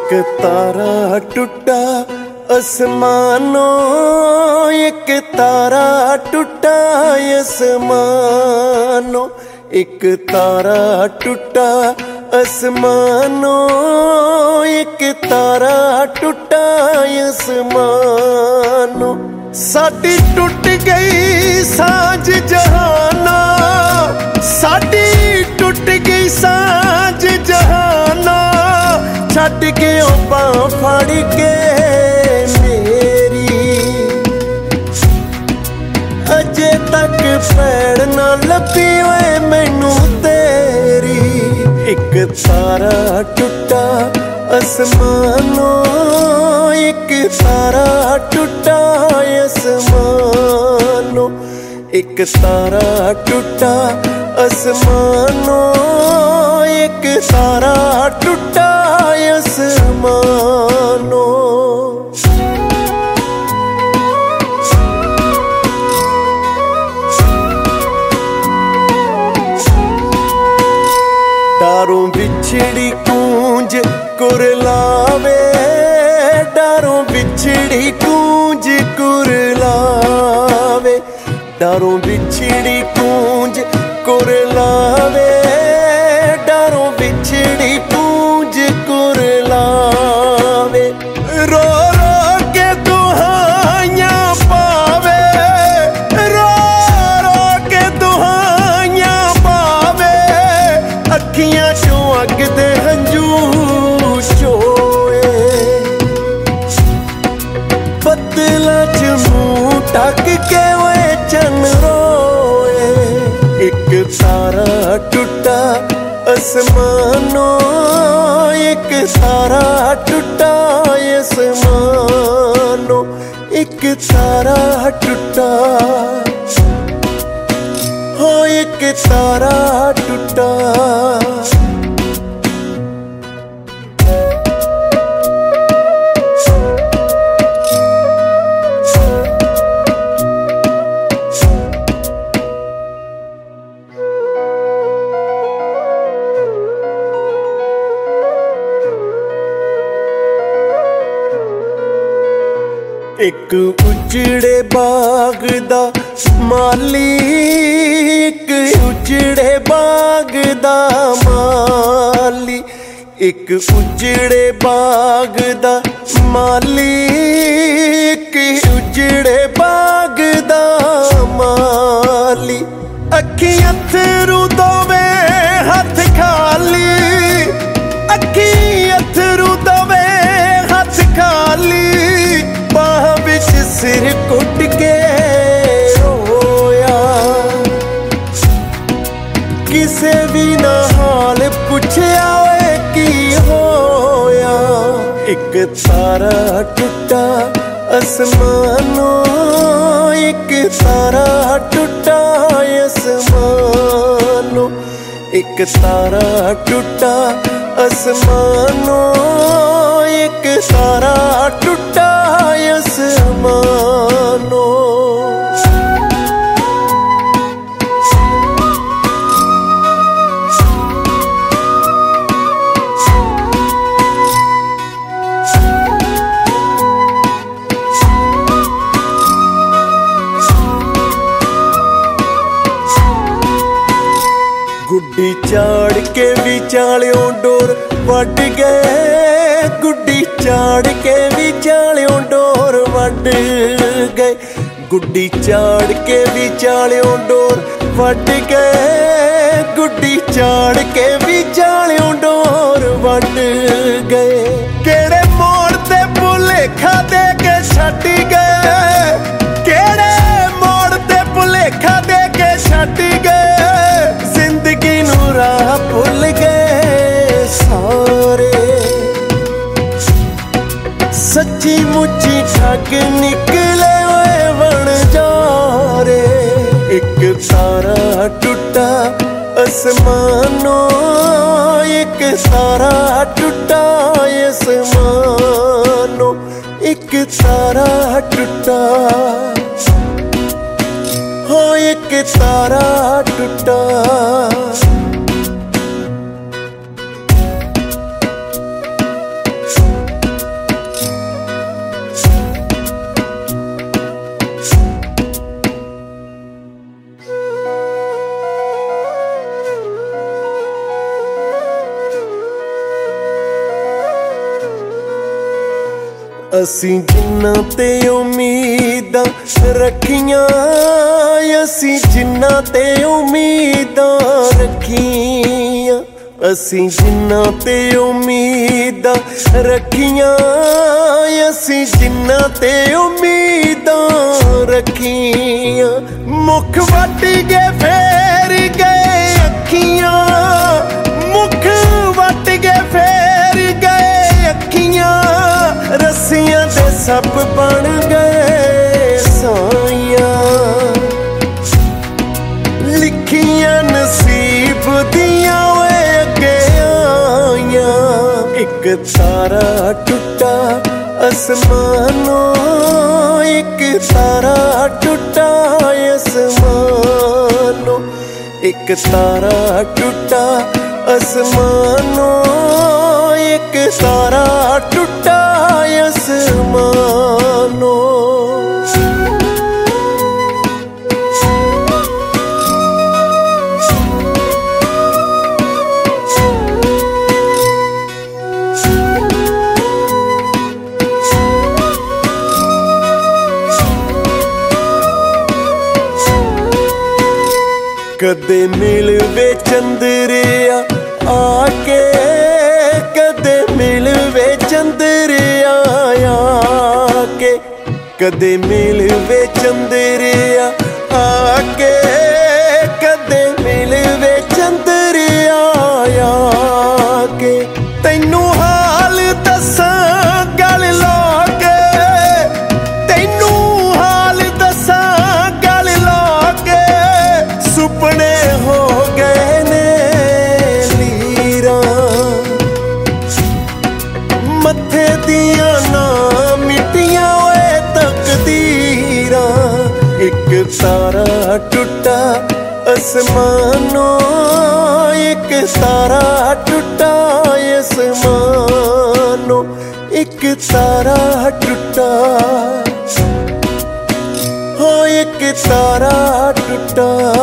एक तारा टूटा आसमानों, एक तारा टूटा आसमानों, एक तारा टूटा आसमानों, एक तारा टूटा आसमानों। साडी टूट गई सांझ जहाना, साडी टूट गई सांझ जहाना, छड्ड के बां फड़ के मेरी, अजे तक पैड़ ना लभी ओए मैनू तेरी। एक तारा टूटा आसमानों, एक तारा टूटा आसमानों, एक तारा टूटा आसमानों, एक तारा टूटा आसमानों। डारों बिछड़ी कूंज कुरलावे, डारों बिछड़ी कूंज कुरलावे, डारों बिछड़ी कूंज कुरलावे, डारों बिछड़ी कूंज कुरलावे। रो रो के दुहाइयां पावे, रो रो के दुहाइयां पावे, अखियां चों अग दे हंझू चोए, बदलां च मूंह ढक के ओए चन रोए। एक तारा टूटा आसमानों, एक तारा टूटा आसमानों, एक तारा टूटा, हो एक तारा टूटा। एक उजड़े बाग दा माली, एक उजड़े बाग दा माली, एक उजड़े बाग दा माली, एक उजड़े बाग दा माली। अखी अथरू दोवे हथ खाली, अखी अथरू दोवे हथ खाली, बाह बिच सिर कुट के रोया, किसे भी ना हाल पुछया ओए की होया। एक तारा टूटा आसमानों, एक तारा टूटा आसमानों, एक तारा टूटा आसमानों, एक तारा टूटा आसमानों। गुड्डी चाड़ के विचालियों डोर वड गए, गुड्डी चाड़ के विचालियों डोर वड गए, गुड्डी चाड़ के विचालियों डोर वड गए, गुड्डी चाड़ के विचालियों डोर वड गए। केड़े मोड़ ते भुलेखा दे के छड्ड गए, केड़े मोड़ ते भुलेखा दे के छड्ड गए, जिंदगी नूं राह भुल गए सारे, सच्ची मुच्ची ठग निकले ओए बन जा रे। एक तारा टूटा आसमानों, एक तारा टूटा आसमानों, एक तारा टूटा, हो एक तारा टूटा। ਅਸੀਂ ਜਿੰਨਾਂ ਤੇ ਉਮੀਦਾਂ ਰੱਖੀਆਂ, ਅਸੀਂ ਜਿੰਨਾਂ ਤੇ ਉਮੀਦਾਂ ਰੱਖੀਆਂ, ਅਸੀਂ ਜਿੰਨਾਂ ਤੇ ਉਮੀਦਾਂ ਰੱਖੀਆਂ, ਅਸੀਂ ਜਿੰਨਾਂ ਤੇ ਉਮੀਦਾਂ ਰੱਖੀਆਂ। ਮੁੱਖ ਵੱਟ ਗਏ ਫੇਰ ਗਏ ਅੱਖੀਆਂ, ਮੁੱਖ ਵੱਟ ਗਏ ਫੇਰ ਗਏ ਅੱਖੀਆਂ, ਰੱਸੀਆਂ ਦੇ ਸੱਪ ਬਣ ਗਏ ਸਾਈਆਂ। ਲਿਖੀਆਂ ਨਸੀਬ ਦੀਆਂ ਓਏ ਅੱਗੇ ਆਈਆਂ। ਇੱਕ ਤਾਰਾ ਟੁੱਟਾ ਅਸਮਾਨੋਂ, ਇੱਕ ਤਾਰਾ ਟੁੱਟਾ ਅਸਮਾਨੋਂ, ਇੱਕ ਤਾਰਾ ਟੁੱਟਾ ਅਸਮਾਨੋਂ, ਇੱਕ ਤਾਰਾ ਟੁੱਟਾ ਅਸਮਾਨੋਂ। ਕਦੇ ਮਿਲਵੇ ਚੰਦਰਿਆ ਆ ਕੇ, ਕਦੇ ਮਿਲਵੇ ਚੰਦਰਿਆ ਆ ਕੇ, ਕਦੇ ਮਿਲਵੇ ਚੰਦਰਿਆ ਆ ਕੇ, ਕਦੇ ਮਿਲਵੇ ਚੰਦਰਿਆ ਆ ਕੇ। ਤੈਨੂੰ ਹਾਲ ਦੱਸਾਂ ਗਲ ਲਾ ਕੇ, ਤੈਨੂੰ ਹਾਲ ਦੱਸਾਂ ਗਲ ਲਾ ਕੇ, ਸੁਪਨੇ ਹੋ ਗਏ ਨੇ ਲੀਰਾਂ, ਮੱਥੇ ਦੀਆਂ ਨਾ ਮਿੱਟੀਆਂ ਓਏ ਤਕਦੀਰਾਂ। ਇੱਕ ਤਾਰਾ ਟੁੱਟਾ ਅਸਮਾਨੋਂ, ਇੱਕ ਤਾਰਾ ਟੁੱਟਾ ਅਸਮਾਨੋਂ, ਇੱਕ ਤਾਰਾ ਟੁੱਟਾ, ਹੋ ਇੱਕ ਤਾਰਾ ਟੁੱਟਾ।